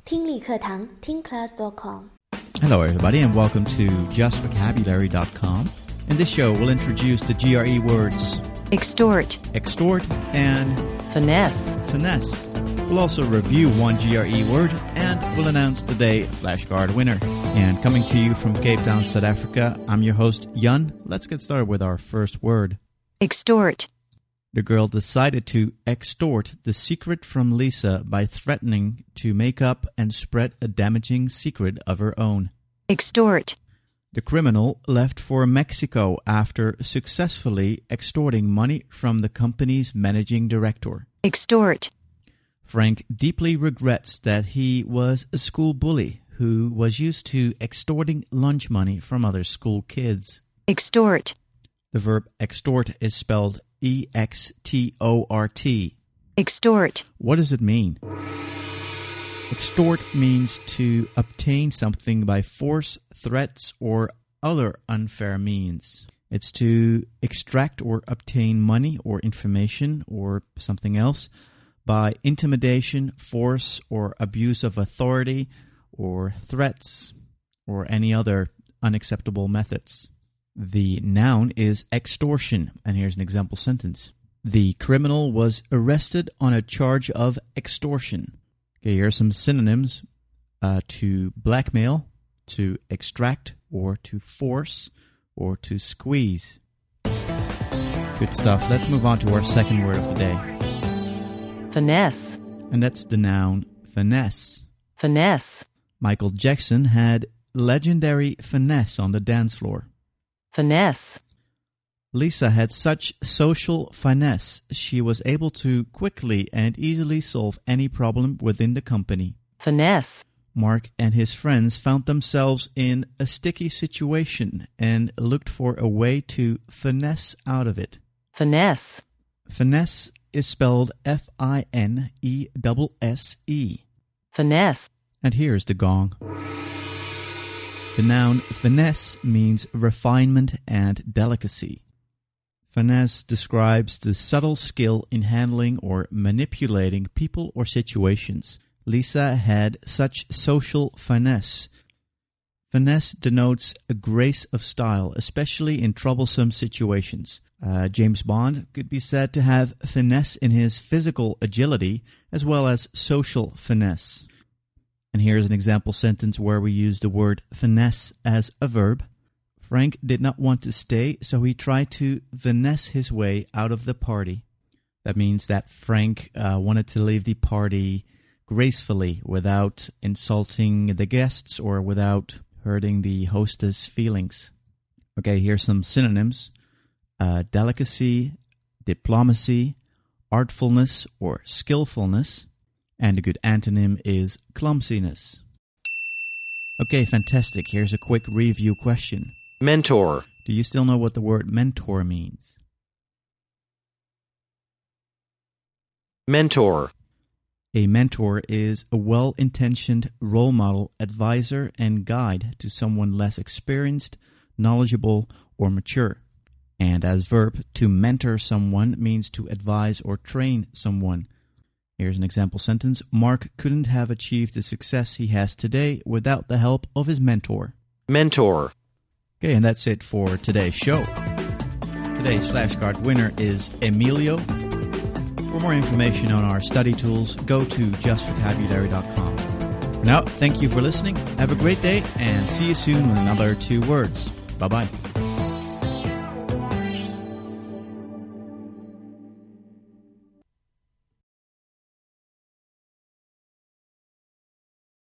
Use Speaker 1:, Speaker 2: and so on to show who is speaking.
Speaker 1: 听力课堂听class.com。
Speaker 2: Hello everybody and welcome to justvocabulary.com. In this show we'll introduce the GRE words
Speaker 3: extort,
Speaker 2: and finesse. We'll also review one GRE word and we'll announce today flashcard winner. And coming to you from Cape Town, South Africa, I'm your host Jan. Let's get started with our first word.
Speaker 3: extort,
Speaker 2: The girl decided to extort the secret from Lisa by threatening to make up and spread a damaging secret of her own.
Speaker 3: extort,
Speaker 2: The criminal left for Mexico after successfully extorting money from the company's managing director.
Speaker 3: extort,
Speaker 2: Frank deeply regrets that he was a school bully who was used to extorting lunch money from other school kids.
Speaker 3: extort,
Speaker 2: The verb extort is spelled E-X-T-O-R-T.
Speaker 3: extort,
Speaker 2: What does it mean? Extort means to obtain something by force, threats, or other unfair means. It's to extract or obtain money or information or something else by intimidation, force, or abuse of authority, or threats, or any other unacceptable methods. The noun is extortion, and here's an example sentence. The criminal was arrested on a charge of extortion. Okay, here are some synonyms. To blackmail, to extract, or to force, or to squeeze. Good stuff. Let's move on to our second word of the day.
Speaker 3: finesse,
Speaker 2: And that's the noun finesse.
Speaker 3: finesse,
Speaker 2: Michael Jackson had legendary finesse on the dance floor.
Speaker 3: finesse,
Speaker 2: Lisa had such social finesse, she was able to quickly and easily solve any problem within the company.
Speaker 3: finesse,
Speaker 2: Mark and his friends found themselves in a sticky situation and looked for a way to finesse out of it.
Speaker 3: finesse,
Speaker 2: Finesse is spelled F-I-N-E-S-S-E.
Speaker 3: finesse,
Speaker 2: And here's the gong. The noun finesse means refinement and delicacy. Finesse describes the subtle skill in handling or manipulating people or situations. Lisa had such social finesse. Finesse denotes a grace of style, especially in troublesome situations. James Bond could be said to have finesse in his physical agility as well as social finesse. And here's an example sentence where we use the word finesse as a verb. Frank did not want to stay, so he tried to finesse his way out of the party. That means that Frank wanted to leave the party gracefully without insulting the guests or without hurting the hostess' feelings. Okay, here's some synonyms. Delicacy, diplomacy, artfulness or skillfulness. And a good antonym is clumsiness. Okay, fantastic. Here's a quick review question.
Speaker 4: Mentor.
Speaker 2: Do you still know what the word mentor means?
Speaker 4: Mentor.
Speaker 2: A mentor is a well-intentioned role model, advisor, and guide to someone less experienced, knowledgeable, or mature. And as verb, to mentor someone means to advise or train someone. Here's an example sentence. Mark couldn't have achieved the success he has today without the help of his mentor.
Speaker 4: Mentor.
Speaker 2: Okay, and that's it for today's show. Today's flashcard winner is Emilio. For more information on our study tools, go to justvocabulary.com. For now, thank you for listening. Have a great day, and see you soon with another 2 words. Bye-bye.